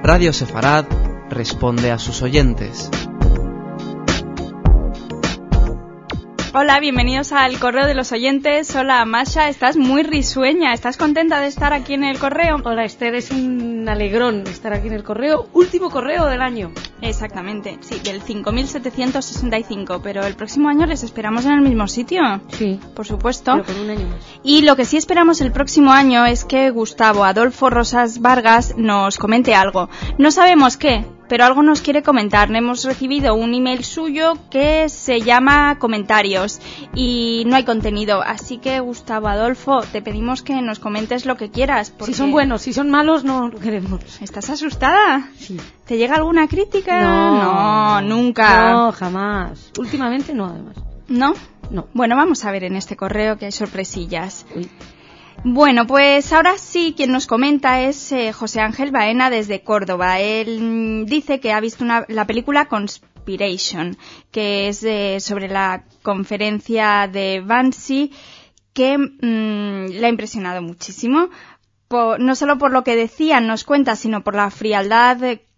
Radio Sefarad responde a sus oyentes. Hola, bienvenidos al Correo de los Oyentes. Hola, Masha, estás muy risueña. ¿Estás contenta de estar aquí en el correo? Hola, Esther, es un alegrón estar aquí en el correo. Último correo del año. Exactamente, sí, del 5765. Pero el próximo año les esperamos en el mismo sitio. Sí, por supuesto. pero con un año más. Y lo que sí esperamos el próximo año es que Gustavo Adolfo Rosas Vargas nos comente algo. No sabemos qué, pero algo nos quiere comentar. Hemos recibido un email suyo que se llama comentarios y no hay contenido. Así que, Gustavo Adolfo, te pedimos que nos comentes lo que quieras. Porque... Si son buenos, si son malos, no lo queremos. ¿Estás asustada? Sí. ¿Te llega alguna crítica? No, nunca. No, jamás. Últimamente no, además. ¿No? No. Bueno, vamos a ver en este correo que hay sorpresillas. Uy. Bueno, pues ahora sí, quien nos comenta es José Ángel Baena desde Córdoba. Él dice que ha visto la película Conspiration, que es sobre la conferencia de Bansi, que le ha impresionado muchísimo. No solo por lo que decían, nos cuenta, sino por la frialdad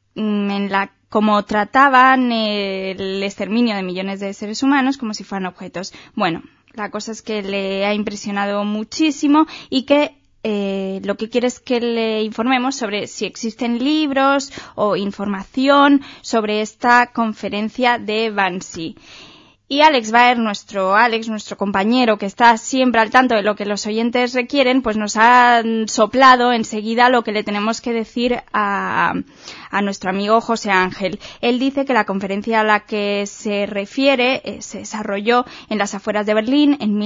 en la como trataban el exterminio de millones de seres humanos como si fueran objetos. Bueno, la cosa es que le ha impresionado muchísimo y que lo que quiere es que le informemos sobre si existen libros o información sobre esta conferencia de Bansi. Y Alex Baer, nuestro compañero que está siempre al tanto de lo que los oyentes requieren, pues nos ha soplado enseguida lo que le tenemos que decir a nuestro amigo José Ángel. Él dice que la conferencia a la que se refiere se desarrolló en las afueras de Berlín en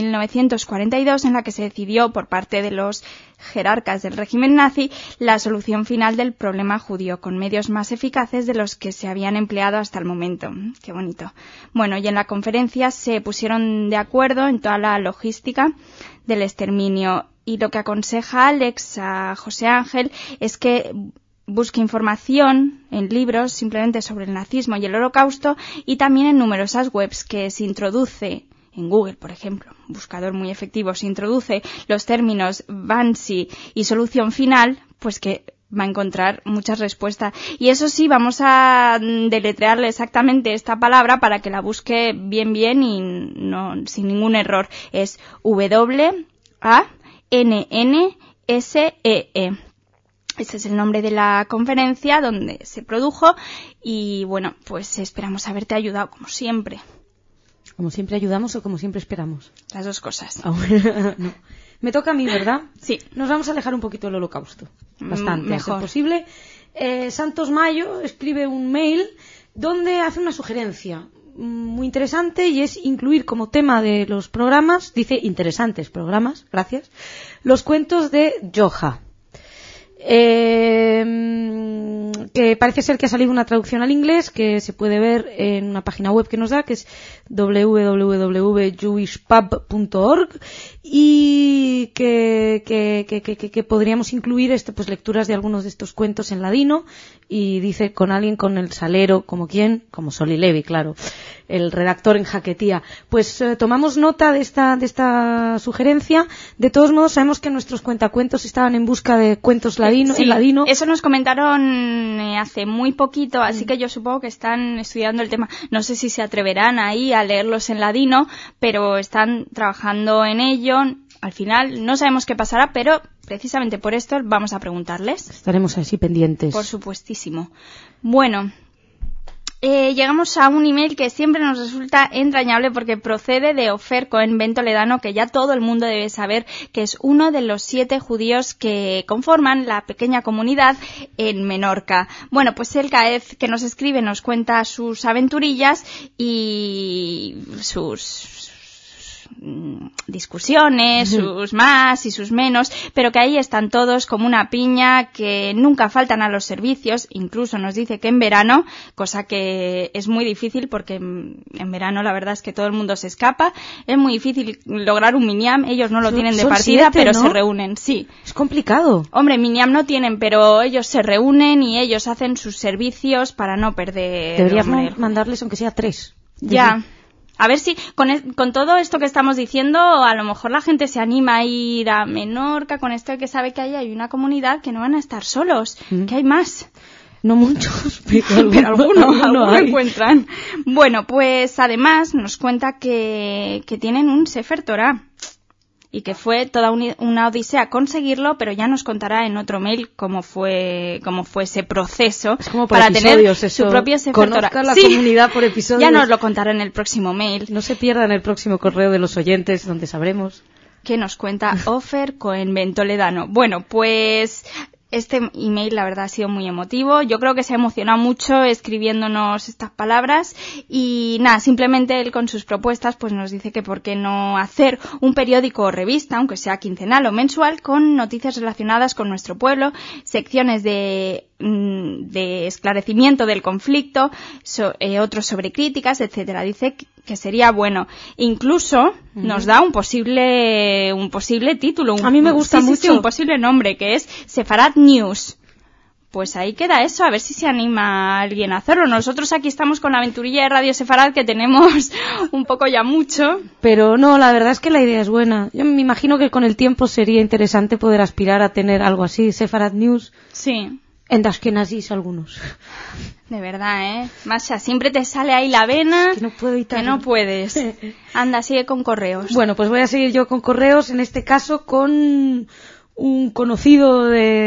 1942, en la que se decidió por parte de los jerarcas del régimen nazi la solución final del problema judío con medios más eficaces de los que se habían empleado hasta el momento. Qué bonito. Bueno, y en la conferencia se pusieron de acuerdo en toda la logística del exterminio y lo que aconseja Alex a José Ángel es que busque información en libros simplemente sobre el nazismo y el holocausto y también en numerosas webs que se introduce en Google, por ejemplo, un buscador muy efectivo, se introduce los términos Bansi y solución final, pues que va a encontrar muchas respuestas. Y eso sí, vamos a deletrearle exactamente esta palabra para que la busque bien y no sin ningún error. Es WANNSEE. Ese es el nombre de la conferencia donde se produjo y bueno, pues esperamos haberte ayudado como siempre. ¿Como siempre ayudamos o como siempre esperamos? Las dos cosas. No. Me toca a mí, ¿verdad? Sí. Nos vamos a alejar un poquito del holocausto. Bastante, mejor. a ser posible. Santos Mayo escribe un mail donde hace una sugerencia muy interesante y es incluir como tema de los programas, dice interesantes programas, gracias, los cuentos de Joja. Que parece ser que ha salido una traducción al inglés que se puede ver en una página web que nos da, que es www.jewishpub.org, y que podríamos incluir pues lecturas de algunos de estos cuentos en ladino, y dice con alguien con el salero, como Soli Levi, claro, el redactor en Jaquetía. Pues tomamos nota de esta sugerencia. De todos modos, sabemos que nuestros cuentacuentos estaban en busca de cuentos en ladino. Eso nos comentaron hace muy poquito, así que yo supongo que están estudiando el tema. No sé si se atreverán ahí a leerlos en ladino, pero están trabajando en ello. Al final no sabemos qué pasará, pero precisamente por esto vamos a preguntarles. Estaremos así pendientes. Por supuestísimo. Bueno, llegamos a un email que siempre nos resulta entrañable porque procede de Ofer Cohen Ben Toledano, que ya todo el mundo debe saber que es uno de los 7 judíos que conforman la pequeña comunidad en Menorca. Bueno, pues él cada vez que nos escribe nos cuenta sus aventurillas y sus discusiones, sus más y sus menos, pero que ahí están todos como una piña, que nunca faltan a los servicios. Incluso nos dice que en verano, cosa que es muy difícil porque en verano la verdad es que todo el mundo se escapa, es muy difícil lograr un minyan. Ellos no lo tienen de partida, 7, pero ¿no? Se reúnen, sí. Es complicado. Hombre, minyan no tienen, pero ellos se reúnen y ellos hacen sus servicios para no perder. Deberíamos mandarles aunque sea 3. Ya. A ver si con todo esto que estamos diciendo, a lo mejor la gente se anima a ir a Menorca con esto de que sabe que ahí hay una comunidad, que no van a estar solos, que hay más. No muchos, pero algunos hay. encuentran. Bueno, pues además nos cuenta que tienen un Sefer Torah y que fue toda una odisea conseguirlo, pero ya nos contará en otro mail cómo fue ese proceso para tener su propio Sefer Torah. Conozca la comunidad por episodios. Ya nos lo contará en el próximo mail. No se pierdan el próximo correo de los oyentes, donde sabremos. Que nos cuenta Ofer Cohen Toledano. Bueno, pues este email la verdad ha sido muy emotivo. Yo creo que se ha emocionado mucho escribiéndonos estas palabras y nada, simplemente él con sus propuestas pues nos dice que por qué no hacer un periódico o revista, aunque sea quincenal o mensual, con noticias relacionadas con nuestro pueblo, secciones de esclarecimiento del conflicto, otros sobre críticas, etcétera. Dice que sería bueno. Incluso nos da un posible título. A mí me gusta mucho. Sí, un posible nombre, que es Sefarad News. Pues ahí queda eso, a ver si se anima alguien a hacerlo. Nosotros aquí estamos con la aventurilla de Radio Sefarad, que tenemos un poco ya mucho. Pero no, la verdad es que la idea es buena. Yo me imagino que con el tiempo sería interesante poder aspirar a tener algo así, Sefarad News. Sí. En Ashkenazis algunos. De verdad, Masha, siempre te sale ahí la vena. Que no puedo evitarlo. Que no puedes. Anda, sigue con correos. Bueno, pues voy a seguir yo con correos, en este caso con un conocido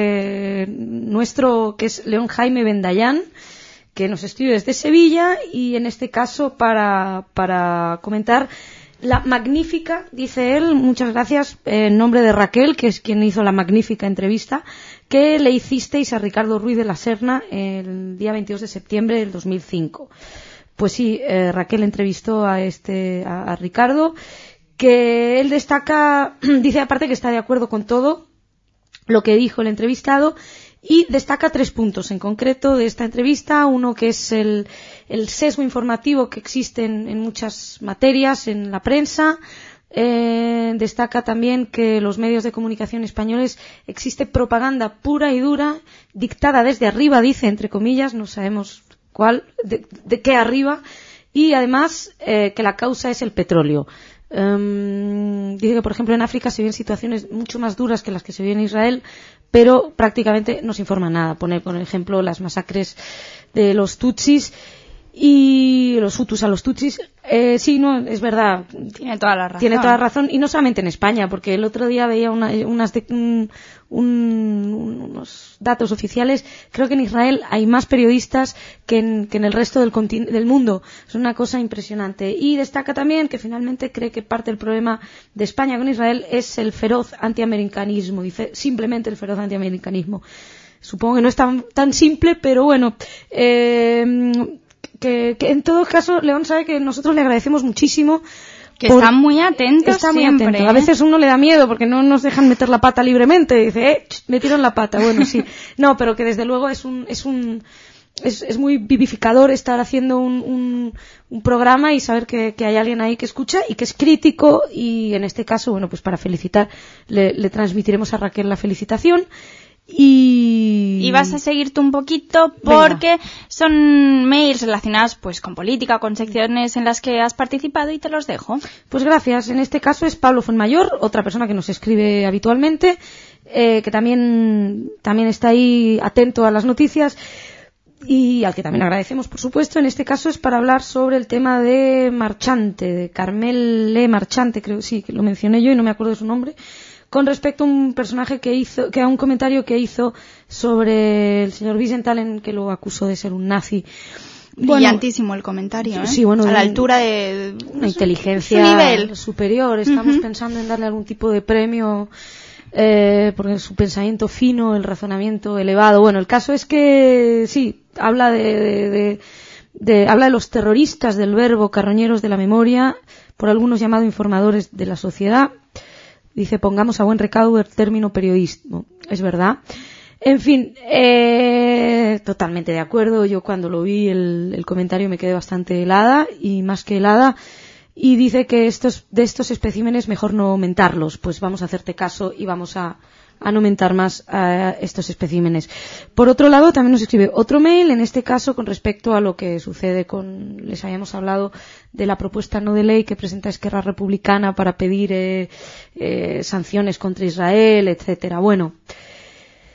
de nuestro, que es León Jaime Bendayán, que nos escribe desde Sevilla, y en este caso para comentar la magnífica, dice él, muchas gracias, en nombre de Raquel, que es quien hizo la magnífica entrevista que le hicisteis a Ricardo Ruiz de la Serna el día 22 de septiembre del 2005. Pues sí, Raquel entrevistó a Ricardo, que él destaca, dice aparte que está de acuerdo con todo lo que dijo el entrevistado, y destaca 3 puntos en concreto de esta entrevista. Uno, que es el sesgo informativo que existe en muchas materias en la prensa. Destaca también que los medios de comunicación españoles existe propaganda pura y dura, dictada desde arriba, dice, entre comillas, no sabemos cuál, de qué arriba, y además que la causa es el petróleo. Dice que, por ejemplo, en África se ven situaciones mucho más duras que las que se ven en Israel, pero prácticamente no se informa nada. Pone, por ejemplo, las masacres de los Tutsis y los Hutus a los Tutsis. Sí, no, es verdad. Tiene toda la razón. Tiene toda la razón, y no solamente en España, porque el otro día veía unos datos oficiales. Creo que en Israel hay más periodistas que en el resto del mundo. Es una cosa impresionante. Y destaca también que finalmente cree que parte del problema de España con Israel es el feroz antiamericanismo. Dice simplemente el feroz antiamericanismo. Supongo que no es tan simple, pero bueno. Que en todo caso, León sabe que nosotros le agradecemos muchísimo. Que están muy atentos siempre. Muy atento. A veces uno le da miedo porque no nos dejan meter la pata libremente. Dice, metieron la pata. Bueno, sí. No, pero que desde luego es muy vivificador estar haciendo un programa y saber que hay alguien ahí que escucha y que es crítico. Y en este caso, bueno, pues para felicitar, le transmitiremos a Raquel la felicitación. Y vas a seguirte un poquito porque venga, son mails relacionados pues con política, con secciones en las que has participado, y te los dejo. Pues gracias. En este caso es Pablo Fuenmayor, otra persona que nos escribe habitualmente, que también está ahí atento a las noticias y al que también agradecemos, por supuesto. En este caso es para hablar sobre el tema de Marchante, de Carmel Le Marchante, creo, sí, que lo mencioné yo y no me acuerdo de su nombre, con respecto a un personaje a un comentario que hizo sobre el señor Wiesenthal, que lo acusó de ser un nazi. Brillantísimo el comentario, ¿eh? Sí, bueno, a la altura de una inteligencia nivel superior. Estamos pensando en darle algún tipo de premio, porque su pensamiento fino, el razonamiento elevado. Bueno, el caso es que sí, habla habla de los terroristas del verbo, carroñeros de la memoria, por algunos llamados informadores de la sociedad. Dice, pongamos a buen recaudo el término periodismo. Es verdad. En fin, totalmente de acuerdo. Yo cuando lo vi el comentario me quedé bastante helada, y más que helada. Y dice que de estos especímenes mejor no mentarlos. Pues vamos a hacerte caso y vamos a no mentar más a estos especímenes. Por otro lado, también nos escribe otro mail, en este caso con respecto a lo que sucede les habíamos hablado de la propuesta no de ley que presenta Esquerra Republicana para pedir sanciones contra Israel, etcétera. Bueno,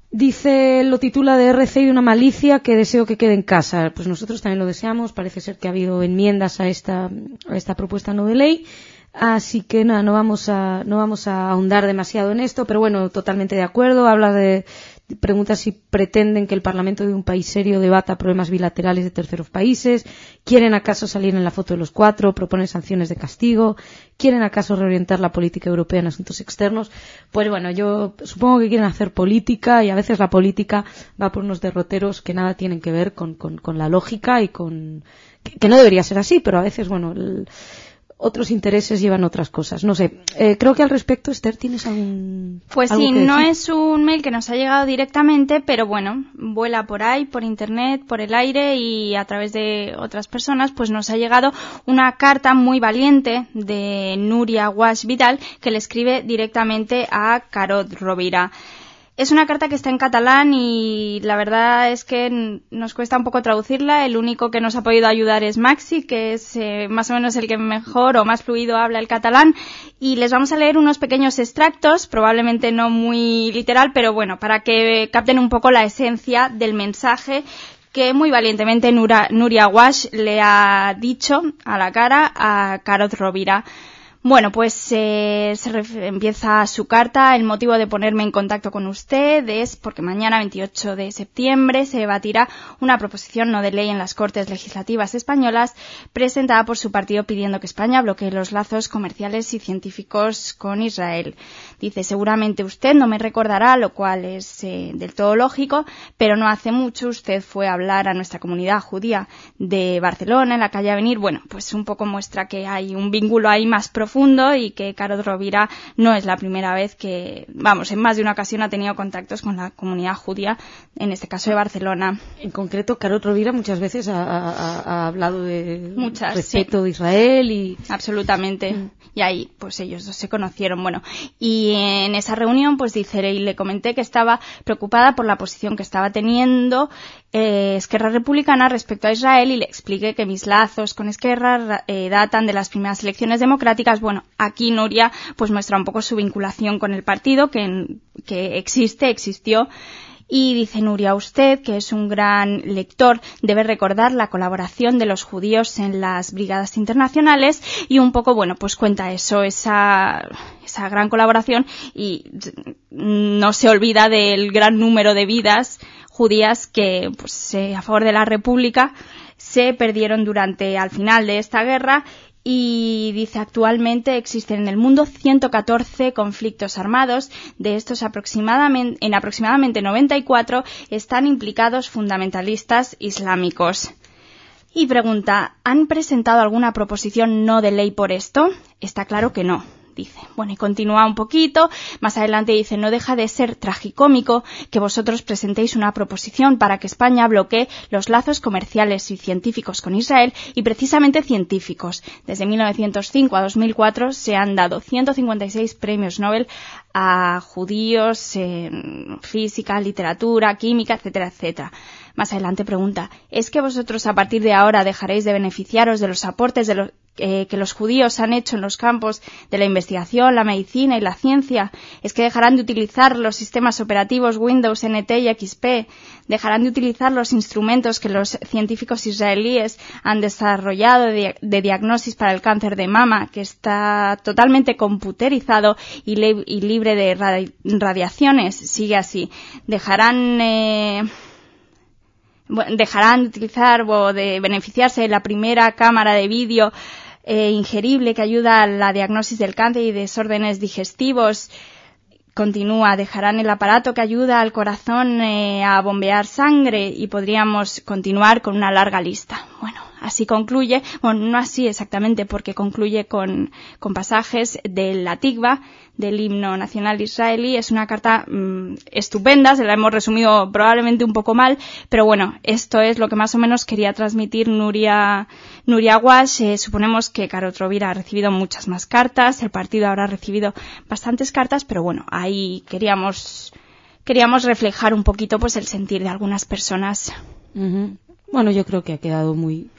Dice, lo titula de RC y una malicia que deseo que quede en casa. Pues nosotros también lo deseamos. Parece ser que ha habido enmiendas a esta propuesta no de ley. Así que nada, no vamos a ahondar demasiado en esto, pero bueno, totalmente de acuerdo. Pregunta si pretenden que el Parlamento de un país serio debata problemas bilaterales de terceros países. ¿Quieren acaso salir en la foto de los 4? ¿Proponen sanciones de castigo? ¿Quieren acaso reorientar la política europea en asuntos externos? Pues bueno, yo supongo que quieren hacer política, y a veces la política va por unos derroteros que nada tienen que ver con la lógica y que no debería ser así, pero a veces, bueno, otros intereses llevan otras cosas. No sé, creo que al respecto, Esther, ¿tienes algún...? Pues sí, no es un mail que nos ha llegado directamente, pero bueno, vuela por ahí, por internet, por el aire, y a través de otras personas, pues nos ha llegado una carta muy valiente de Núria Guasch Vidal, que le escribe directamente a Carod Rovira. Es una carta que está en catalán y la verdad es que nos cuesta un poco traducirla. El único que nos ha podido ayudar es Maxi, que es más o menos el que mejor o más fluido habla el catalán. Y les vamos a leer unos pequeños extractos, probablemente no muy literal, pero bueno, para que capten un poco la esencia del mensaje que muy valientemente Núria Guasch le ha dicho a la cara a Carod Rovira. Bueno, pues empieza su carta. El motivo de ponerme en contacto con usted es porque mañana, 28 de septiembre, se debatirá una proposición no de ley en las Cortes Legislativas españolas presentada por su partido pidiendo que España bloquee los lazos comerciales y científicos con Israel. Dice, seguramente usted no me recordará, lo cual es del todo lógico, pero no hace mucho usted fue a hablar a nuestra comunidad judía de Barcelona, en la calle Avenir. Bueno, pues un poco muestra que hay un vínculo ahí más profundo y que Carod Rovira no es la primera vez que, vamos, en más de una ocasión ha tenido contactos con la comunidad judía, en este caso de Barcelona. En concreto, Carod Rovira muchas veces ha hablado de respeto de Israel y... Absolutamente. Y ahí, pues ellos dos se conocieron. Bueno, y en esa reunión, pues dice, y le comenté que estaba preocupada por la posición que estaba teniendo Esquerra Republicana respecto a Israel, y le expliqué que mis lazos con Esquerra datan de las primeras elecciones democráticas. Bueno, aquí Núria pues muestra un poco su vinculación con el partido que existió. Y dice Núria, usted, que es un gran lector, debe recordar la colaboración de los judíos en las brigadas internacionales, y un poco, bueno, pues cuenta eso, esa gran colaboración, y no se olvida del gran número de vidas judías que, pues, a favor de la República se perdieron al final de esta guerra. Y dice, actualmente existen en el mundo 114 conflictos armados. De estos, en aproximadamente 94 están implicados fundamentalistas islámicos. Y pregunta, ¿han presentado alguna proposición no de ley por esto? Está claro que no. Dice, bueno, y continúa un poquito, más adelante dice, no deja de ser tragicómico que vosotros presentéis una proposición para que España bloquee los lazos comerciales y científicos con Israel, y precisamente científicos. Desde 1905 a 2004 se han dado 156 premios Nobel a judíos en física, literatura, química, etcétera, etcétera. Más adelante pregunta, ¿es que vosotros a partir de ahora dejaréis de beneficiaros de los aportes que los judíos han hecho en los campos de la investigación, la medicina y la ciencia? ¿Es que dejarán de utilizar los sistemas operativos Windows, NT y XP? ¿Dejarán de utilizar los instrumentos que los científicos israelíes han desarrollado de diagnosis para el cáncer de mama, que está totalmente computerizado y libre de radiaciones? Sigue así. ¿Dejarán de utilizar o de beneficiarse de la primera cámara de vídeo ingerible que ayuda a la diagnosis del cáncer y desórdenes digestivos? Continúa, dejarán el aparato que ayuda al corazón a bombear sangre, y podríamos continuar con una larga lista. Bueno, así concluye, bueno, no así exactamente, porque concluye con pasajes de la Tikva, del himno nacional israelí. Es una carta estupenda, se la hemos resumido probablemente un poco mal, pero bueno, esto es lo que más o menos quería transmitir Núria Guasch. Suponemos que Carod Rovira ha recibido muchas más cartas, el partido habrá recibido bastantes cartas, pero bueno, ahí queríamos reflejar un poquito pues el sentir de algunas personas. Uh-huh. Bueno, yo creo que ha quedado muy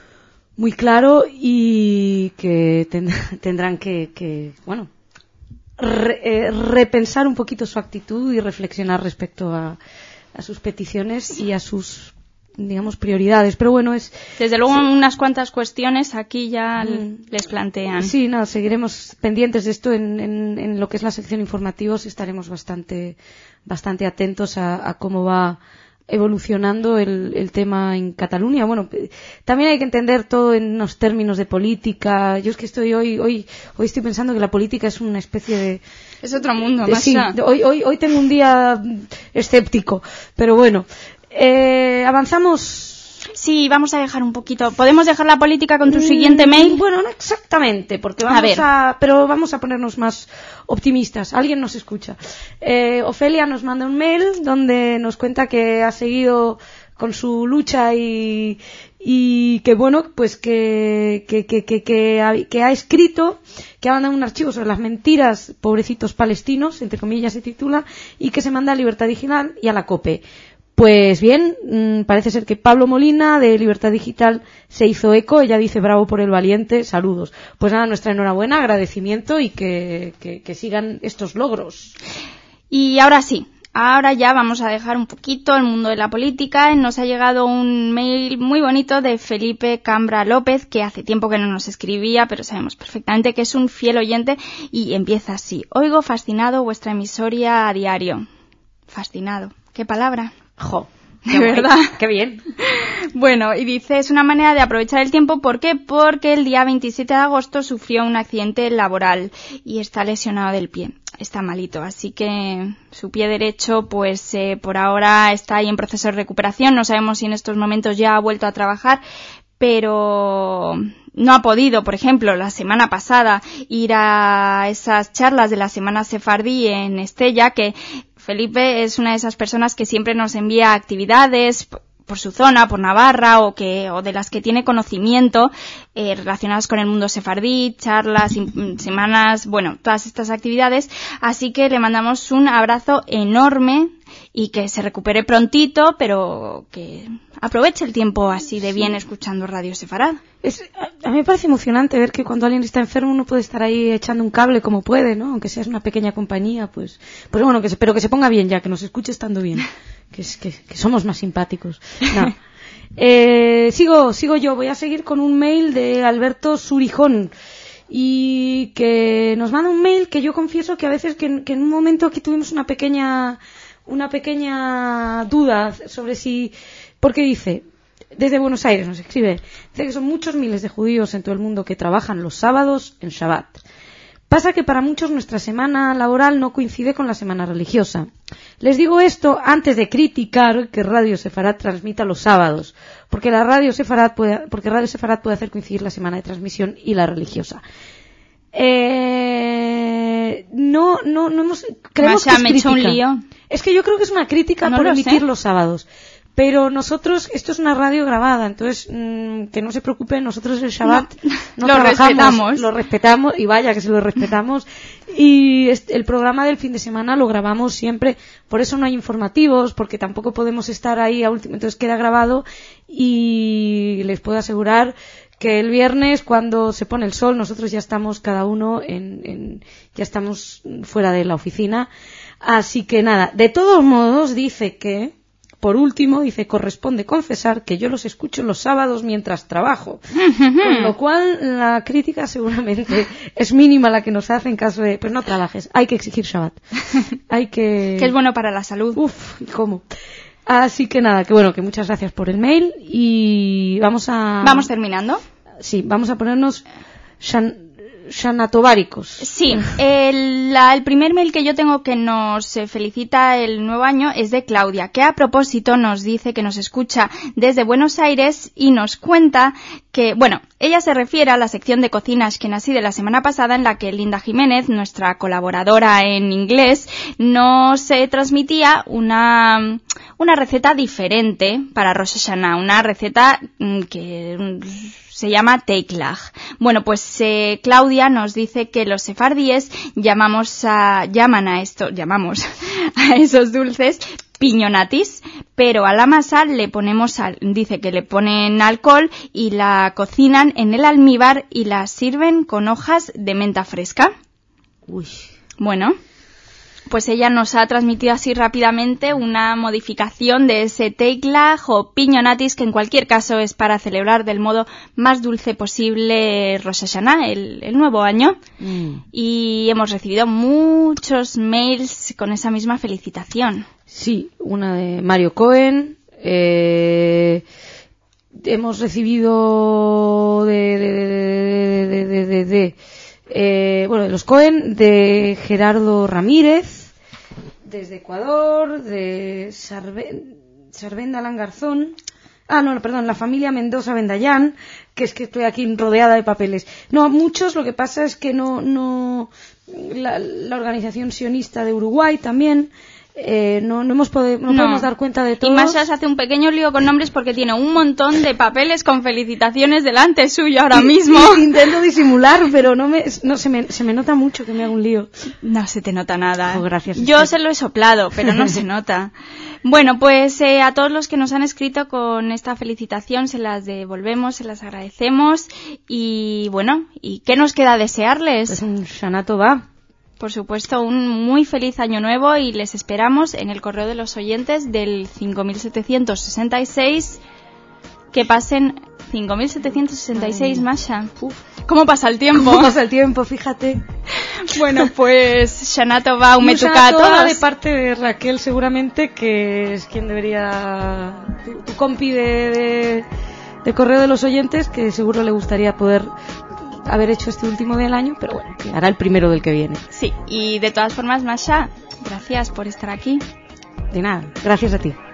claro, y que tendrán que bueno, repensar un poquito su actitud y reflexionar respecto a sus peticiones y a sus, digamos, prioridades. Pero bueno, desde luego unas cuantas cuestiones aquí ya les plantean. Sí, no, seguiremos pendientes de esto en lo que es la sección informativos. Estaremos bastante atentos a cómo va evolucionando el tema en Cataluña. Bueno, también hay que entender todo en los términos de política. Yo es que estoy hoy estoy pensando que la política es una especie de... Es otro mundo, sí, hoy tengo un día escéptico, pero bueno. Avanzamos. Sí, vamos a dejar un poquito. ¿Podemos dejar la política con tu siguiente mail? Bueno, no exactamente, porque pero vamos a ponernos más optimistas. Alguien nos escucha. Ofelia nos manda un mail donde nos cuenta que ha seguido con su lucha y que bueno, pues que ha escrito, que ha mandado un archivo sobre las mentiras, pobrecitos palestinos, entre comillas se titula, y que se manda a Libertad Digital y a la COPE. Pues bien, parece ser que Pablo Molina de Libertad Digital se hizo eco. Ella dice: bravo por el valiente, saludos. Pues nada, nuestra enhorabuena, agradecimiento y que sigan estos logros. Y ahora sí, ahora ya vamos a dejar un poquito el mundo de la política. Nos ha llegado un mail muy bonito de Felipe Cambra López, que hace tiempo que no nos escribía, pero sabemos perfectamente que es un fiel oyente, y empieza así: oigo fascinado vuestra emisoria a diario. Fascinado, ¿qué palabra? ¡Jo! De verdad. ¡Qué bien! Bueno, y dice, es una manera de aprovechar el tiempo. ¿Por qué? Porque el día 27 de agosto sufrió un accidente laboral y está lesionado del pie. Está malito, así que su pie derecho, pues por ahora está ahí en proceso de recuperación. No sabemos si en estos momentos ya ha vuelto a trabajar, pero no ha podido, por ejemplo, la semana pasada ir a esas charlas de la Semana Sefardí en Estella, que Felipe es una de esas personas que siempre nos envía actividades por su zona, por Navarra, o de las que tiene conocimiento relacionadas con el mundo sefardí, charlas, semanas, bueno, todas estas actividades. Así que le mandamos un abrazo enorme y que se recupere prontito, pero que aproveche el tiempo así de bien escuchando Radio Sefarad. A mí me parece emocionante ver que cuando alguien está enfermo uno puede estar ahí echando un cable como puede, ¿no? Aunque seas una pequeña compañía, pues bueno, pero que se ponga bien ya, que nos escuche estando bien, que somos más simpáticos. No. Sigo yo, voy a seguir con un mail de Alberto Surijón, y que nos manda un mail que yo confieso que a veces que en un momento aquí tuvimos una pequeña duda sobre si, porque dice, desde Buenos Aires nos escribe, dice que son muchos miles de judíos en todo el mundo que trabajan los sábados en Shabbat. Pasa que para muchos nuestra semana laboral no coincide con la semana religiosa. Les digo esto antes de criticar que Radio Sefarad transmita los sábados, porque Radio Sefarad puede hacer coincidir la semana de transmisión y la religiosa. No hemos, creemos que es me he hecho un lío. Es que yo creo que es una crítica por emitir los sábados. Pero nosotros, esto es una radio grabada, entonces que no se preocupen, nosotros el Shabbat no trabajamos, lo respetamos, y vaya que se lo respetamos, y el programa del fin de semana lo grabamos siempre, por eso no hay informativos, porque tampoco podemos estar ahí a último, entonces queda grabado, y les puedo asegurar que el viernes, cuando se pone el sol, nosotros ya estamos cada uno ya estamos fuera de la oficina, así que nada, de todos modos dice que, por último, dice, corresponde confesar que yo los escucho los sábados mientras trabajo. Con lo cual, la crítica seguramente es mínima la que nos hace en caso de, pues no trabajes, hay que exigir Shabbat. Que es bueno para la salud. Uf, ¿cómo? Así que nada, que bueno, que muchas gracias por el mail y ¿Vamos terminando? Sí, vamos a ponernos Shanatobáricos. Sí, el primer mail que yo tengo que nos felicita el nuevo año es de Claudia, que a propósito nos dice que nos escucha desde Buenos Aires y nos cuenta que, bueno, ella se refiere a la sección de Cocina Ashkenazí de la semana pasada, en la que Linda Jiménez, nuestra colaboradora en inglés, nos transmitía una receta diferente para Rosh Hashanah, una receta que se llama Teiklach. Bueno, pues Claudia nos dice que los sefardíes llamamos a esos dulces piñonatis, pero a la masa le ponemos dice que le ponen alcohol y la cocinan en el almíbar y la sirven con hojas de menta fresca. Uy. Bueno, pues ella nos ha transmitido así rápidamente una modificación de ese Teichlach o Piñonatis, que en cualquier caso es para celebrar del modo más dulce posible Rosh Hashanah, el nuevo año. Y hemos recibido muchos mails con esa misma felicitación. Sí, una de Mario Cohen. Hemos recibido de los Cohen, de Gerardo Ramírez, desde Ecuador, de Sarvenda Langarzón. La familia Mendoza Bendayán, que es que estoy aquí rodeada de papeles. No, muchos, lo que pasa es que no la organización sionista de Uruguay también. No podemos dar cuenta de todos. Y Masha se hace un pequeño lío con nombres porque tiene un montón de papeles con felicitaciones delante suyo ahora mismo. Intento disimular, pero se me nota mucho que me haga un lío. No se te nota nada. Oh, gracias. Yo se lo he soplado, pero no se nota. Bueno, pues a todos los que nos han escrito con esta felicitación se las devolvemos, se las agradecemos. Y bueno, ¿y qué nos queda desearles? Pues un Shana Tová. Por supuesto, un muy feliz año nuevo y les esperamos en el correo de los oyentes del 5766. Que pasen 5766, Masha. ¿Cómo pasa el tiempo? ¿Cómo pasa el tiempo? Fíjate. Bueno, pues Shana Tová, un metuca a todos. De parte de Raquel, seguramente, que es quien debería... Tu compi de correo de los oyentes, que seguro le gustaría poder haber hecho este último del año, pero bueno, que hará el primero del que viene. Sí, y de todas formas, Masha, gracias por estar aquí. De nada, gracias a ti.